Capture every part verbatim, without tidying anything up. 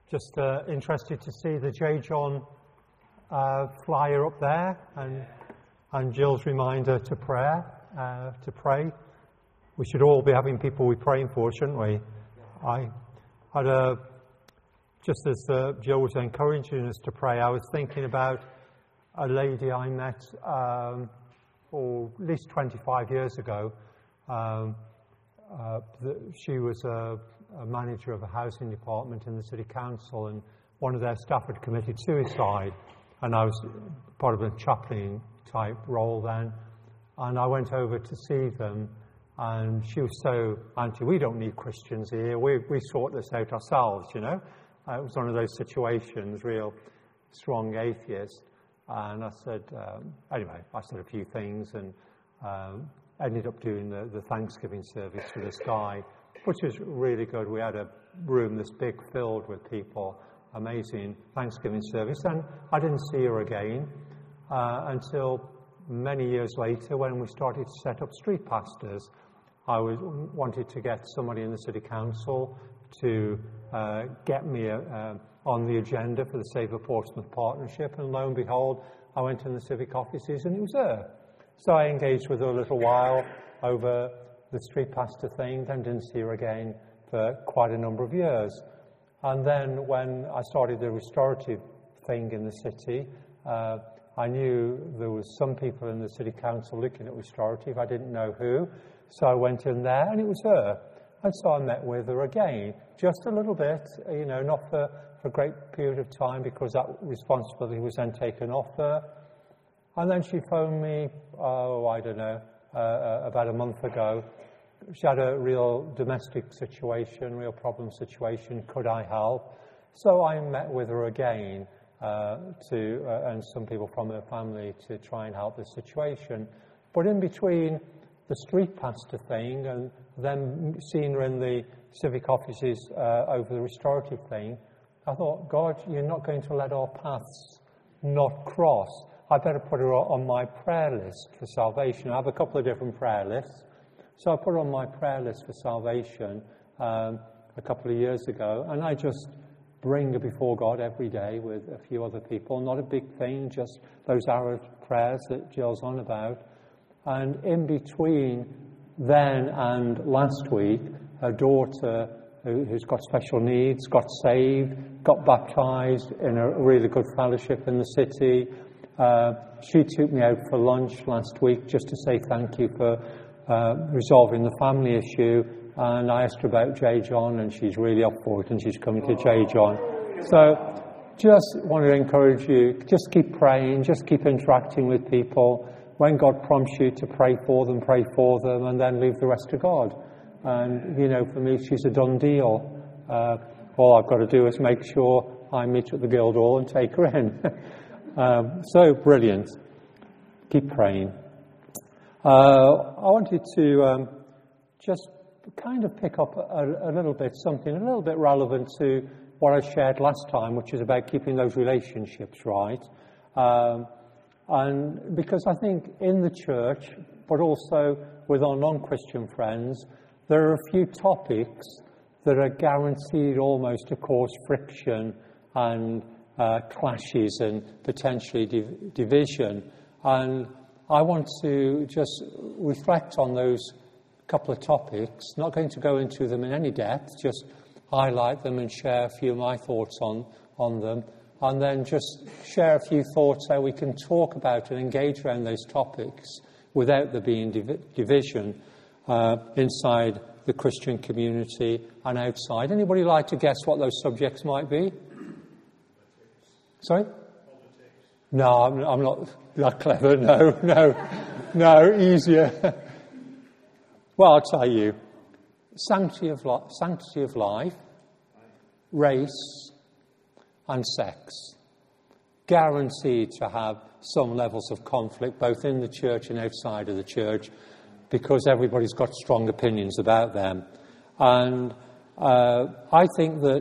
Just uh, interested to see the J. John uh, flyer up there, and and Jill's reminder to prayer, uh, to pray. We should all be having people we're praying for, shouldn't we? I had a, just as uh, Jill was encouraging us to pray, I was thinking about a lady I met um, oh, at least twenty-five years ago. Um, uh, the, she was a, a manager of a housing department in the city council, and one of their staff had committed suicide, and I was part of a chaplain type role then, and I went over to see them, and she was so anti, we don't need Christians here, we we sort this out ourselves, you know. Uh, it was one of those situations, real strong atheist. And I said, um, anyway, I said a few things, and um, ended up doing the, the Thanksgiving service for this guy, which was really good. We had a room this big filled with people, amazing Thanksgiving service. And I didn't see her again uh, until many years later when we started to set up street pastors. I was, wanted to get somebody in the city council to uh, get me a, a on the agenda for the Save a Portsmouth Partnership, and lo and behold, I went in the civic offices and it was her. So I engaged with her a little while over the street pastor thing, then didn't see her again for quite a number of years. And then when I started the restorative thing in the city, uh, I knew there was some people in the city council looking at restorative. I didn't know who, so I went in there and it was her. And so I met with her again, just a little bit, you know, not for a great period of time, because that responsibility was then taken off her. And then she phoned me, oh, I don't know, uh, about a month ago. She had a real domestic situation, real problem situation. Could I help? So I met with her again, uh, to uh, and some people from her family to try and help the situation. But in between the street pastor thing and then seeing her in the civic offices uh, over the restorative thing, I thought, God, you're not going to let our paths not cross. I better put her on my prayer list for salvation. I have a couple of different prayer lists. So I put her on my prayer list for salvation um, a couple of years ago, and I just bring her before God every day with a few other people. Not a big thing, just those hour prayers that Jill's on about. And in between then and last week, her daughter, who's got special needs, got saved, got baptised in a really good fellowship in the city. Uh, she took me out for lunch last week just to say thank you for uh, resolving the family issue. And I asked her about J. John, and she's really up for it, and she's coming to J. John. So just want to encourage you, just keep praying, just keep interacting with people. When God prompts you to pray for them, pray for them, and then leave the rest to God. And, you know, for me, she's a done deal. Uh, all I've got to do is make sure I meet at the Guildhall and take her in. um, so brilliant. Keep praying. Uh, I wanted to um, just kind of pick up a, a little bit, something a little bit relevant to what I shared last time, which is about keeping those relationships right. Um, and because I think in the church, but also with our non-Christian friends, there are a few topics that are guaranteed almost to cause friction and uh, clashes and potentially div- division. And I want to just reflect on those couple of topics, not going to go into them in any depth, just highlight them and share a few of my thoughts on, on them, and then just share a few thoughts how we can talk about and engage around those topics without there being div- division. Uh, inside the Christian community and outside. Anybody like to guess what those subjects might be? Sorry? No, I'm, I'm not that clever. No, no, no, easier. Well, I'll tell you. Sanctity of, li- sanctity of life, race, and sex. Guaranteed to have some levels of conflict, both in the church and outside of the church, because everybody's got strong opinions about them. And uh, I think that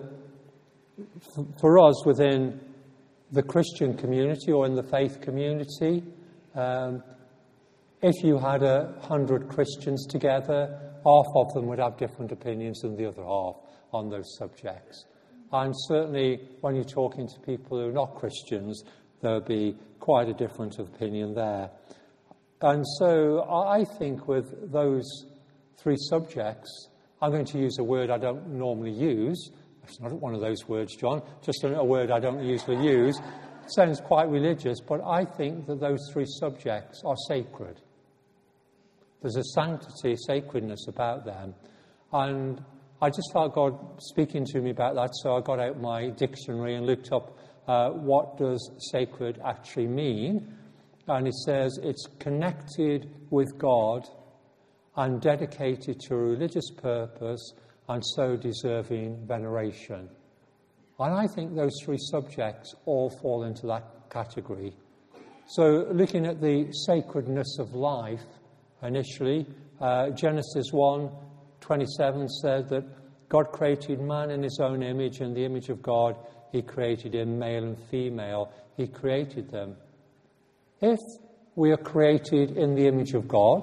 f- for us within the Christian community or in the faith community, um, if you had a hundred Christians together, half of them would have different opinions than the other half on those subjects. And certainly when you're talking to people who are not Christians, there'll be quite a different opinion there. And so I think with those three subjects, I'm going to use a word I don't normally use. It's not one of those words, John, just a, a word I don't usually use. It sounds quite religious, but I think that those three subjects are sacred. There's a sanctity, sacredness about them. And I just felt God speaking to me about that, so I got out my dictionary and looked up uh, what does sacred actually mean. And it says it's connected with God and dedicated to a religious purpose and so deserving veneration. And I think those three subjects all fall into that category. So looking at the sacredness of life, initially, uh, Genesis one twenty-seven said that God created man in his own image, in the image of God he created him, male and female, he created them. If we are created in the image of God,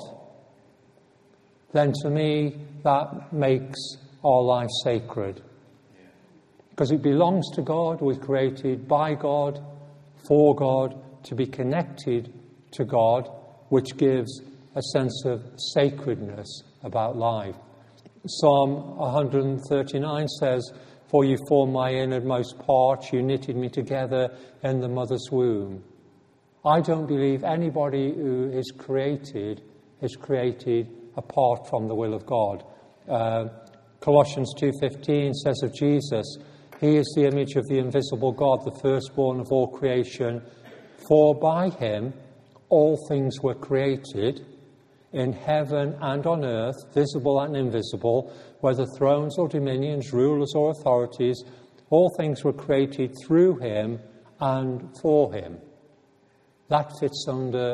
then to me that makes our life sacred. Because it belongs to God, we're created by God, for God, to be connected to God, which gives a sense of sacredness about life. Psalm one thirty-nine says, "For you formed my innermost parts, you knitted me together in the mother's womb." I don't believe anybody who is created is created apart from the will of God. Uh, Colossians two fifteen says of Jesus, "He is the image of the invisible God, the firstborn of all creation. For by him all things were created, in heaven and on earth, visible and invisible, whether thrones or dominions, rulers or authorities, all things were created through him and for him." That fits under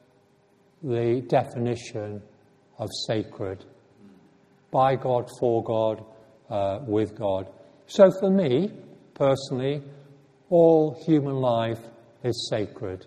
the definition of sacred. By God, for God, uh, with God. So for me, personally, all human life is sacred.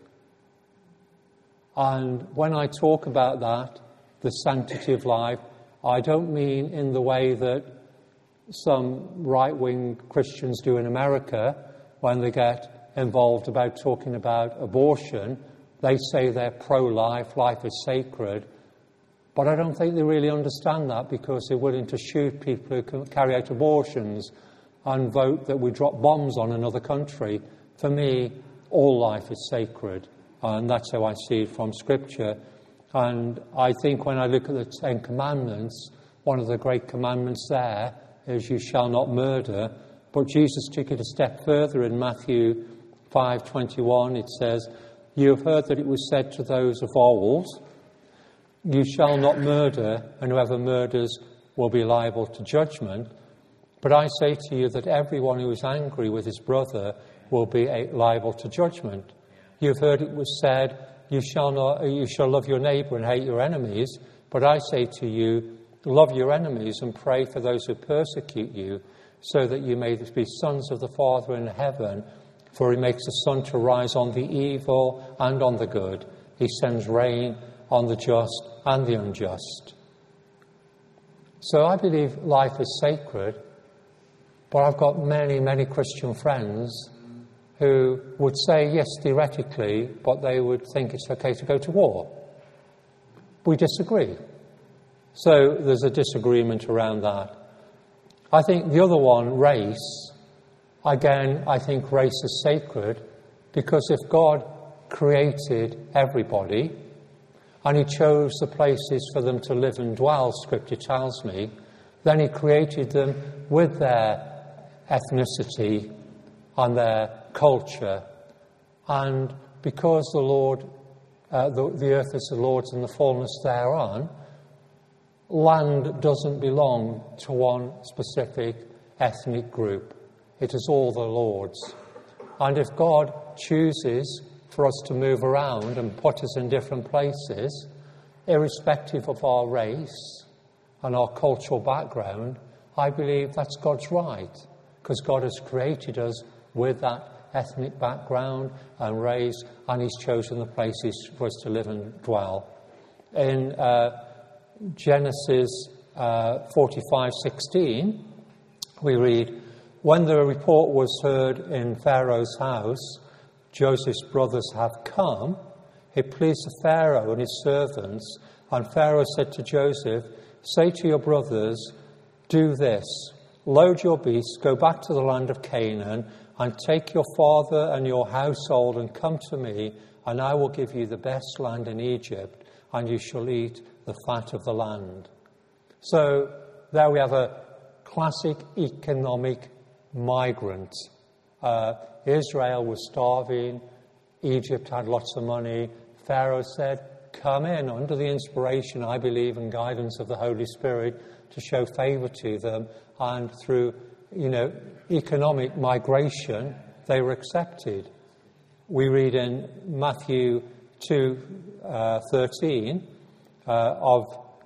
And when I talk about that, the sanctity of life, I don't mean in the way that some right-wing Christians do in America when they get involved about talking about abortion. They say they're pro-life, life is sacred. But I don't think they really understand that, because they're willing to shoot people who carry out abortions and vote that we drop bombs on another country. For me, all life is sacred. And that's how I see it from Scripture. And I think when I look at the Ten Commandments, one of the great commandments there is you shall not murder. But Jesus took it a step further in Matthew five twenty-one. It says, "You have heard that it was said to those of old, you shall not murder, and whoever murders will be liable to judgment. But I say to you that everyone who is angry with his brother will be liable to judgment. You've heard it was said, you shall not, you shall love your neighbour and hate your enemies. But I say to you, love your enemies and pray for those who persecute you, so that you may be sons of the Father in heaven. For he makes the sun to rise on the evil and on the good. He sends rain on the just and the unjust." So I believe life is sacred, but I've got many, many Christian friends who would say, yes, theoretically, but they would think it's okay to go to war. We disagree. So there's a disagreement around that. I think the other one, race, again, I think race is sacred, because if God created everybody and he chose the places for them to live and dwell, Scripture tells me, then he created them with their ethnicity and their culture. And because the Lord, uh, the, the earth is the Lord's and the fullness thereon, land doesn't belong to one specific ethnic group. It is all the Lord's. And if God chooses for us to move around and put us in different places, irrespective of our race and our cultural background, I believe that's God's right, because God has created us with that ethnic background and race, and he's chosen the places for us to live and dwell. In uh, Genesis uh, forty-five sixteen, we read, when the report was heard in Pharaoh's house, Joseph's brothers have come, it pleased the Pharaoh and his servants, and Pharaoh said to Joseph, say to your brothers, do this, load your beasts, go back to the land of Canaan, and take your father and your household and come to me, and I will give you the best land in Egypt, and you shall eat the fat of the land. So there we have a classic economic migrant. Uh, Israel was starving, Egypt had lots of money. Pharaoh said, come in under the inspiration, I believe, and guidance of the Holy Spirit to show favour to them, and through, you know, economic migration, they were accepted. We read in Matthew two thirteen uh, of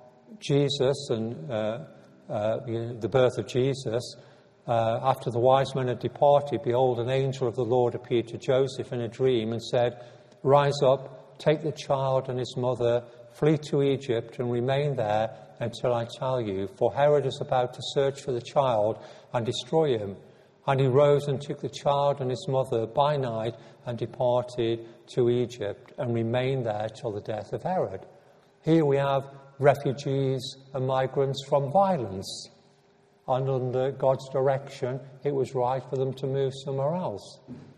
Jesus and uh, uh, you know, the birth of Jesus. Uh, after the wise men had departed, behold, an angel of the Lord appeared to Joseph in a dream and said, rise up, take the child and his mother, flee to Egypt and remain there until I tell you, for Herod is about to search for the child and destroy him. And he rose and took the child and his mother by night and departed to Egypt and remained there till the death of Herod. Here we have refugees and migrants from violence. And under God's direction, it was right for them to move somewhere else.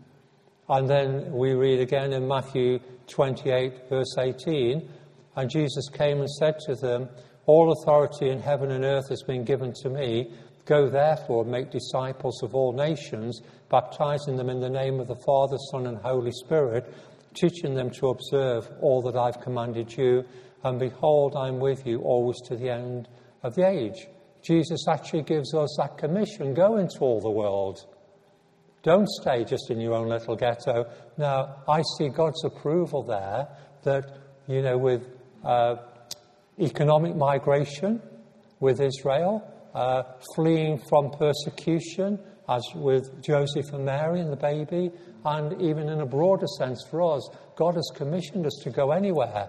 And then we read again in Matthew twenty-eight, verse eighteen, and Jesus came and said to them, all authority in heaven and earth has been given to me. Go therefore and make disciples of all nations, baptizing them in the name of the Father, Son, and Holy Spirit, teaching them to observe all that I've commanded you. And behold, I'm with you always to the end of the age. Jesus actually gives us that commission. Go into all the world. Don't stay just in your own little ghetto. Now, I see God's approval there that, you know, with uh, economic migration with Israel, uh, fleeing from persecution, as with Joseph and Mary and the baby, and even in a broader sense for us, God has commissioned us to go anywhere.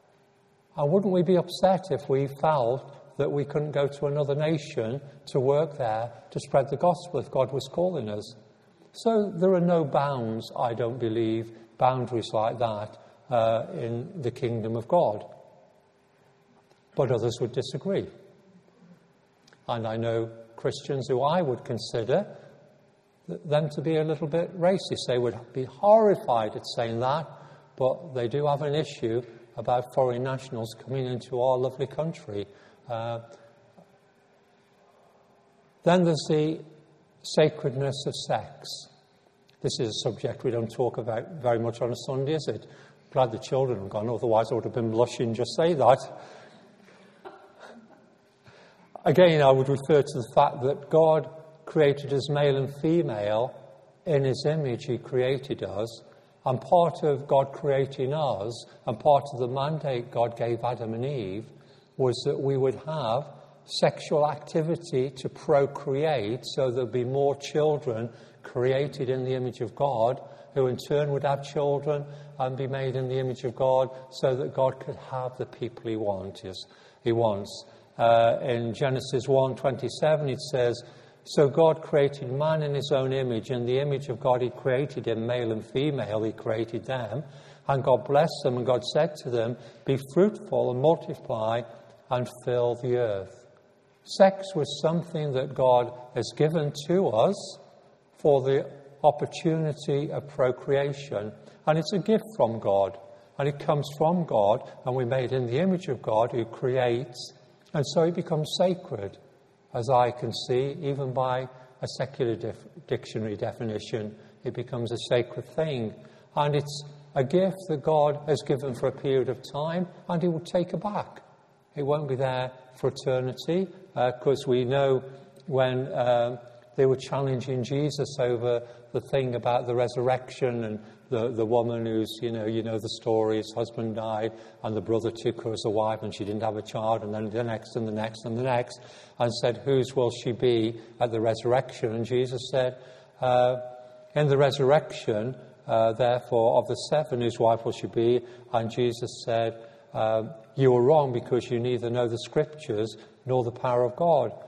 And wouldn't we be upset if we felt that we couldn't go to another nation to work there, to spread the gospel if God was calling us? So there are no bounds, I don't believe, boundaries like that uh, in the kingdom of God. But others would disagree. And I know Christians who I would consider them to be a little bit racist. They would be horrified at saying that, but they do have an issue about foreign nationals coming into our lovely country. Uh, then there's the sacredness of sex. This is a subject we don't talk about very much on a Sunday, is it? Glad the children have gone, otherwise I would have been blushing just say that. Again, I would refer to the fact that God created us male and female. In his image he created us. And part of God creating us, and part of the mandate God gave Adam and Eve, was that we would have sexual activity to procreate, so there'd be more children created in the image of God, who in turn would have children and be made in the image of God, so that God could have the people he wants. He wants. Uh, in Genesis one twenty-seven it says, so God created man in his own image. In the image of God he created him, male and female he created them. And God blessed them, and God said to them, be fruitful and multiply and fill the earth. Sex was something that God has given to us for the opportunity of procreation. And it's a gift from God. And it comes from God, and we're made in the image of God who creates. And so it becomes sacred, as I can see, even by a secular dif- dictionary definition. It becomes a sacred thing. And it's a gift that God has given for a period of time, and he will take it back. It won't be there for eternity, because uh, we know when uh, they were challenging Jesus over the thing about the resurrection, and the, the woman who's, you know, you know the story, his husband died, and the brother took her as a wife, and she didn't have a child, and then the next, and the next, and the next, and said, whose will she be at the resurrection? And Jesus said, uh, in the resurrection, uh, therefore, of the seven, whose wife will she be? And Jesus said, uh, you are wrong, because you neither know the Scriptures nor the power of God.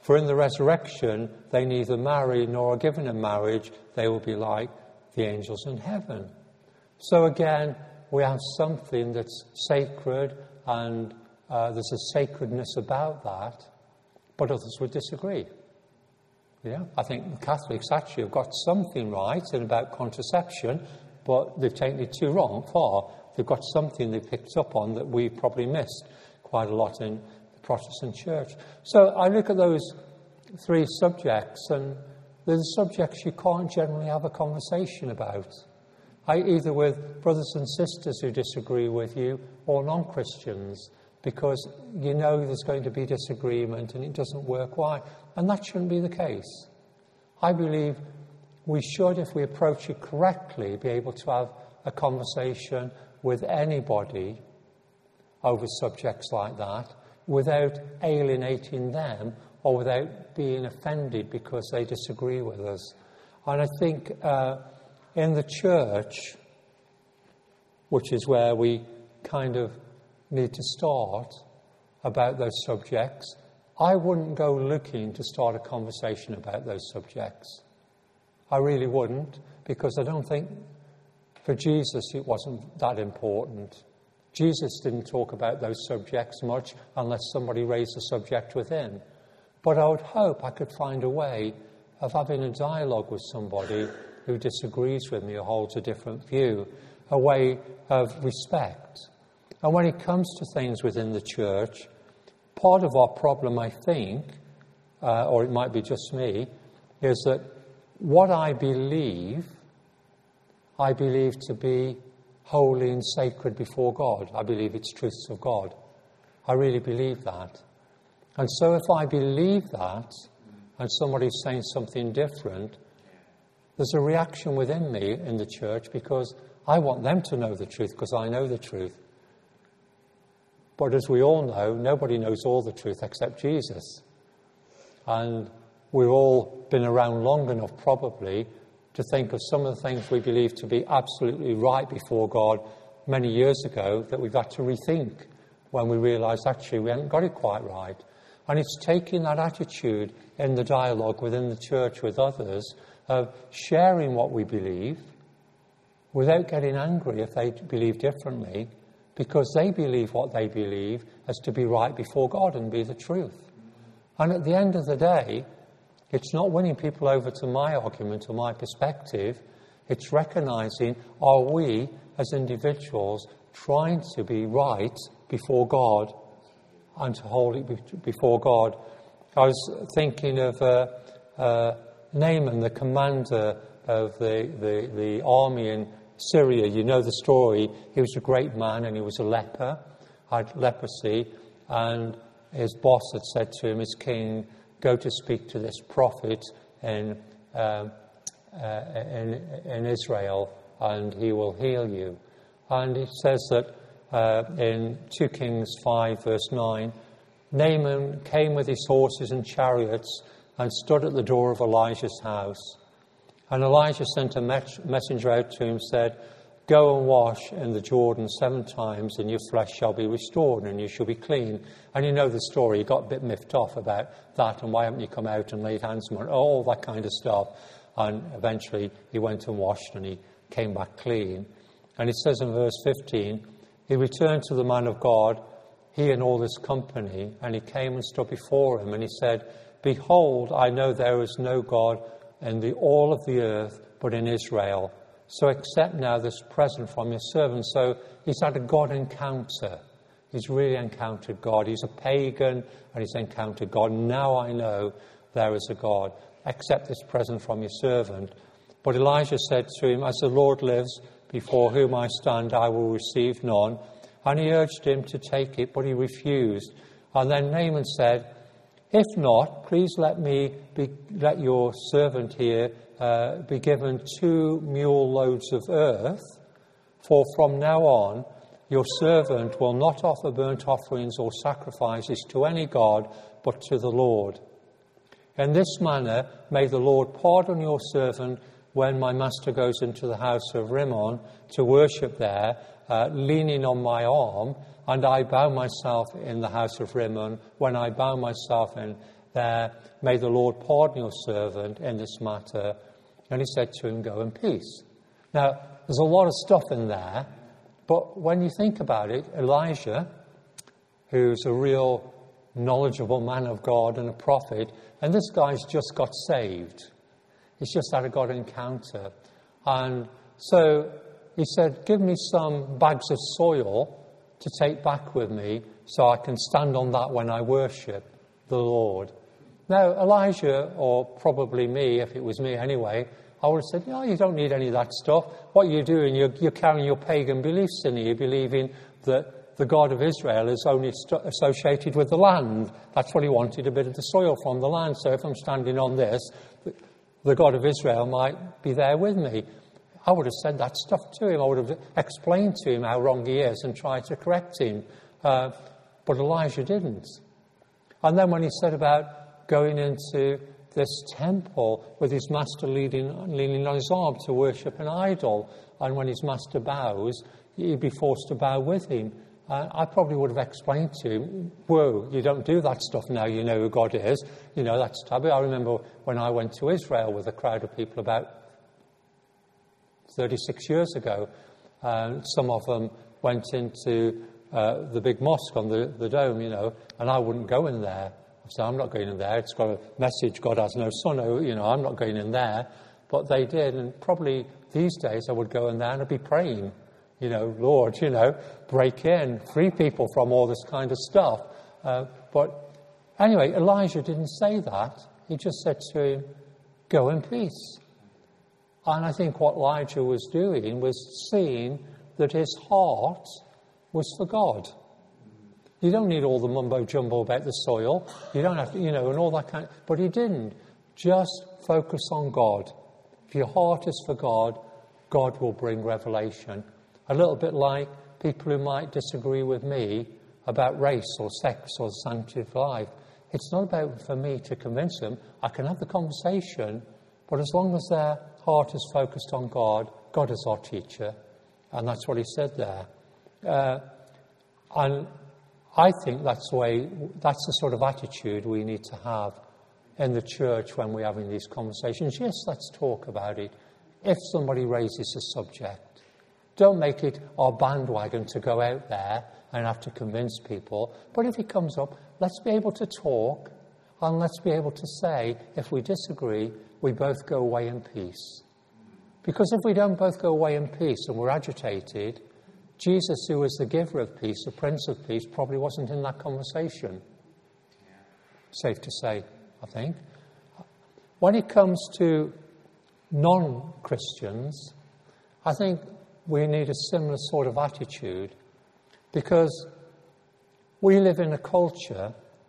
For in the resurrection, they neither marry nor are given in marriage. They will be like the angels in heaven. So again, we have something that's sacred, and uh, there's a sacredness about that, but others would disagree. Yeah, I think the Catholics actually have got something right in about contraception, but they've taken it too wrong, far. They've got something they picked up on that we probably missed quite a lot in the Protestant Church. So I look at those three subjects, and they're the subjects you can't generally have a conversation about, I, either with brothers and sisters who disagree with you or non-Christians, because you know there's going to be disagreement and it doesn't work. Why? And that shouldn't be the case. I believe we should, if we approach it correctly, be able to have a conversation with anybody over subjects like that without alienating them or without being offended because they disagree with us. And I think uh, in the church, which is where we kind of need to start about those subjects, I wouldn't go looking to start a conversation about those subjects. I really wouldn't, because I don't think for Jesus it wasn't that important. Jesus didn't talk about those subjects much unless somebody raised the subject with him. But I would hope I could find a way of having a dialogue with somebody who disagrees with me or holds a different view, a way of respect. And when it comes to things within the church, part of our problem, I think, uh, or it might be just me, is that what I believe, I believe to be holy and sacred before God. I believe it's truths of God. I really believe that. And so if I believe that, and somebody's saying something different, there's a reaction within me in the church because I want them to know the truth because I know the truth. But as we all know, nobody knows all the truth except Jesus. And we've all been around long enough probably to think of some of the things we believe to be absolutely right before God many years ago that we've had to rethink when we realise actually we haven't got it quite right. And it's taking that attitude in the dialogue within the church with others of sharing what we believe without getting angry if they believe differently, because they believe what they believe as to be right before God and be the truth. And at the end of the day, it's not winning people over to my argument or my perspective. It's recognising, are we as individuals trying to be right before God and to hold it before God? I was thinking of uh, uh, Naaman, the commander of the, the, the army in Syria. You know the story. He was a great man and he was a leper, had leprosy, and his boss had said to him, his king, go to speak to this prophet in, um, uh, in, in Israel and he will heal you. And it says that uh, in Second Kings five verse nine, Naaman came with his horses and chariots and stood at the door of Elijah's house. And Elijah sent a mes- messenger out to him and said, go and wash in the Jordan seven times and your flesh shall be restored and you shall be clean. And you know the story. He got a bit miffed off about that and why haven't you come out and laid hands on him, all that kind of stuff. And eventually he went and washed and he came back clean. And it says in verse fifteen, he returned to the man of God, he and all this company, and he came and stood before him and he said, behold, I know there is no God in the, all of the earth but in Israel. So accept now this present from your servant. So he's had a God encounter. He's really encountered God. He's a pagan and he's encountered God. Now I know there is a God. Accept this present from your servant. But Elijah said to him, as the Lord lives, before whom I stand, I will receive none. And he urged him to take it, but he refused. And then Naaman said, if not, please let me be, let your servant here uh, be given two mule loads of earth, for from now on your servant will not offer burnt offerings or sacrifices to any god but to the Lord. In this manner may the Lord pardon your servant when my master goes into the house of Rimmon to worship there, uh, leaning on my arm, and I bow myself in the house of Rimmon, when I bow myself in there, may the Lord pardon your servant in this matter. And he said to him, go in peace. Now, there's a lot of stuff in there, but when you think about it, Elijah, who's a real knowledgeable man of God and a prophet, and this guy's just got saved. He's just had a God encounter. And so he said, give me some bags of soil to take back with me so I can stand on that when I worship the Lord. Now, Elijah, or probably me, if it was me anyway, I would have said, no, you don't need any of that stuff. What you're doing, you're, you're carrying your pagan beliefs in you, believing that the God of Israel is only st- associated with the land. That's what he wanted, a bit of the soil from the land. So if I'm standing on this, the God of Israel might be there with me. I would have said that stuff to him. I would have explained to him how wrong he is and tried to correct him. Uh, but Elijah didn't. And then when he said about going into this temple with his master leaning, leaning on his arm to worship an idol, and when his master bows, he'd be forced to bow with him. Uh, I probably would have explained to him, whoa, you don't do that stuff now, you know who God is. You know, that's taboo. I remember when I went to Israel with a crowd of people about thirty-six years ago. Uh, some of them went into uh, the big mosque on the, the dome, you know, and I wouldn't go in there. I said, I'm not going in there. It's got a message, God has no son, you know, I'm not going in there. But they did, and probably these days I would go in there and I'd be praying, you know, Lord, you know, break in, free people from all this kind of stuff. Uh, but anyway, Elijah didn't say that. He just said to him, go in peace. And I think what Elijah was doing was seeing that his heart was for God. You don't need all the mumbo-jumbo about the soil. You don't have to, you know, and all that kind of... But he didn't. Just focus on God. If your heart is for God, God will bring revelation. A little bit like people who might disagree with me about race or sex or the sanctity of life. It's not about for me to convince them. I can have the conversation, but as long as their heart is focused on God, God is our teacher. And that's what he said there. Uh, and I think that's the way, that's the sort of attitude we need to have in the church when we're having these conversations. Yes, let's talk about it. If somebody raises a subject, don't make it our bandwagon to go out there and have to convince people. But if it comes up, let's be able to talk, and let's be able to say, if we disagree, we both go away in peace. Because if we don't both go away in peace and we're agitated, Jesus, who was the giver of peace, the Prince of Peace, probably wasn't in that conversation. Safe to say, I think. When it comes to non-Christians, I think we need a similar sort of attitude, because we live in a culture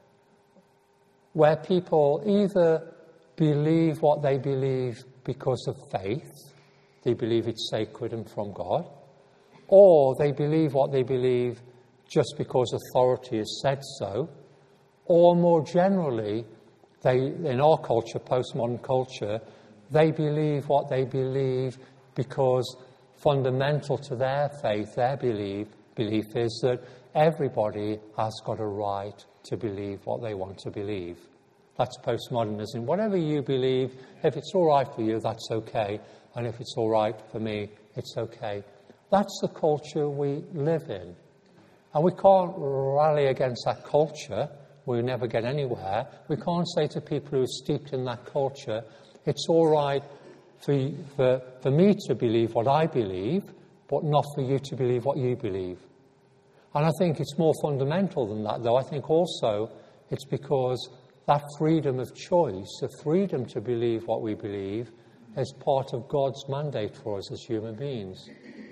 where people either believe what they believe because of faith, they believe it's sacred and from God, or they believe what they believe just because authority has said so, or more generally, they, in our culture, postmodern culture, they believe what they believe because fundamental to their faith, their belief, belief is that everybody has got a right to believe what they want to believe. That's postmodernism. Whatever you believe, if it's all right for you, that's okay. And if it's all right for me, it's okay. That's the culture we live in. And we can't rally against that culture. We'll never get anywhere. We can't say to people who are steeped in that culture, it's all right for, for, for me to believe what I believe, but not for you to believe what you believe. And I think it's more fundamental than that, though. I think also it's because that freedom of choice, the freedom to believe what we believe, is part of God's mandate for us as human beings.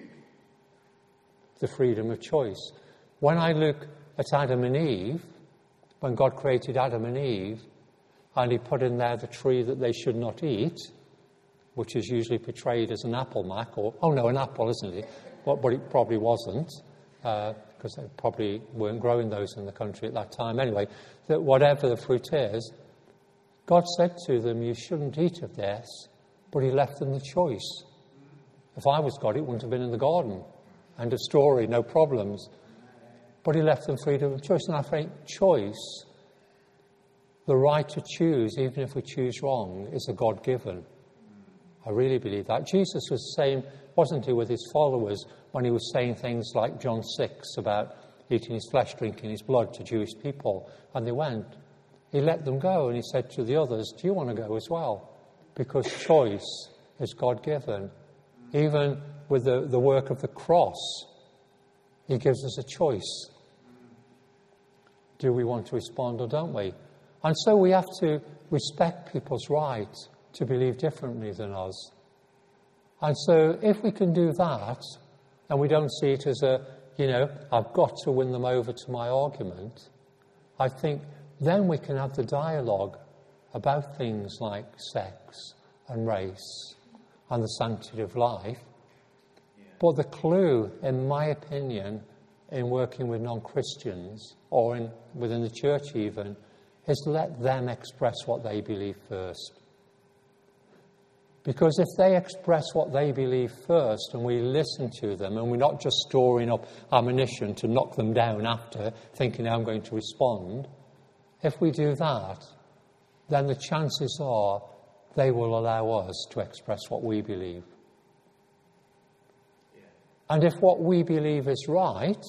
The freedom of choice. When I look at Adam and Eve, when God created Adam and Eve, and he put in there the tree that they should not eat, which is usually portrayed as an apple mac, or, oh no, an apple, isn't it? But, but it probably wasn't, because uh, they probably weren't growing those in the country at that time. Anyway, that whatever the fruit is, God said to them, you shouldn't eat of this, but he left them the choice. If I was God, it wouldn't have been in the garden. End of story, no problems. But he left them freedom of choice. And I think choice the right to choose, even if we choose wrong, is a God-given. I really believe that. Jesus was the same, wasn't he, with his followers when he was saying things like John six about eating his flesh, drinking his blood to Jewish people. And they went. He let them go and he said to the others, do you want to go as well? Because choice is God-given. Even with the, the work of the cross, he gives us a choice. Do we want to respond or don't we? And so we have to respect people's right to believe differently than us. And so if we can do that, and we don't see it as a, you know, I've got to win them over to my argument, I think then we can have the dialogue about things like sex and race and the sanctity of life. Yeah. But the clue, in my opinion, in working with non-Christians, or in, within the church even, is let them express what they believe first. Because if they express what they believe first and we listen to them and we're not just storing up ammunition to knock them down after, thinking I'm going to respond, if we do that, then the chances are they will allow us to express what we believe. Yeah. And if what we believe is right,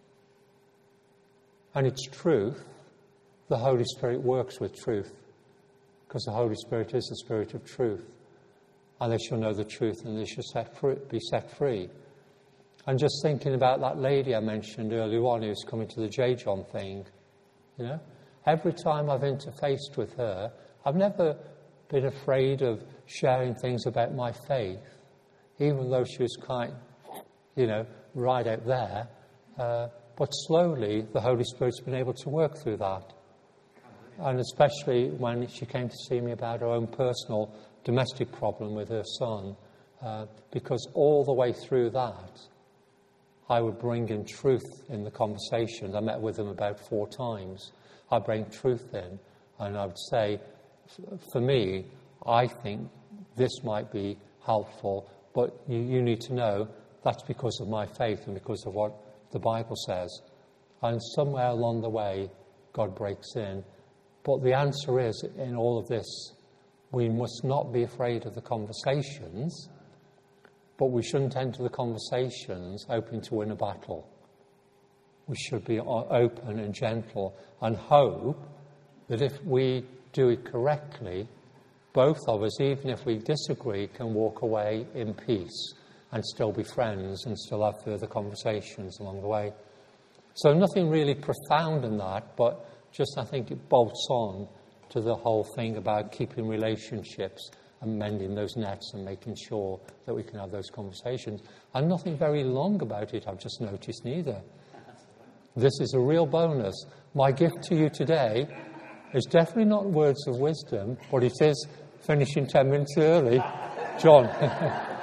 and it's truth, the Holy Spirit works with truth, because the Holy Spirit is the Spirit of truth. And they shall know the truth and they shall set free, be set free. And just thinking about that lady I mentioned earlier on who's coming to the J. John thing, you know, every time I've interfaced with her, I've never been afraid of sharing things about my faith, even though she was quite, you know, right out there. Uh, but slowly the Holy Spirit's been able to work through that. And especially when she came to see me about her own personal domestic problem with her son, uh, because all the way through that, I would bring in truth in the conversation. I met with him about four times. I bring truth in, and I would say, for me, I think this might be helpful, but you, you need to know that's because of my faith and because of what the Bible says. And somewhere along the way, God breaks in. But the answer is, in all of this, we must not be afraid of the conversations, but we shouldn't enter the conversations hoping to win a battle. We should be open and gentle and hope that if we do it correctly, both of us, even if we disagree, can walk away in peace and still be friends and still have further conversations along the way. So nothing really profound in that, but just I think it bolts on to the whole thing about keeping relationships and mending those nets and making sure that we can have those conversations. And nothing very long about it, I've just noticed neither. This is a real bonus. My gift to you today is definitely not words of wisdom, but it is finishing ten minutes early. John.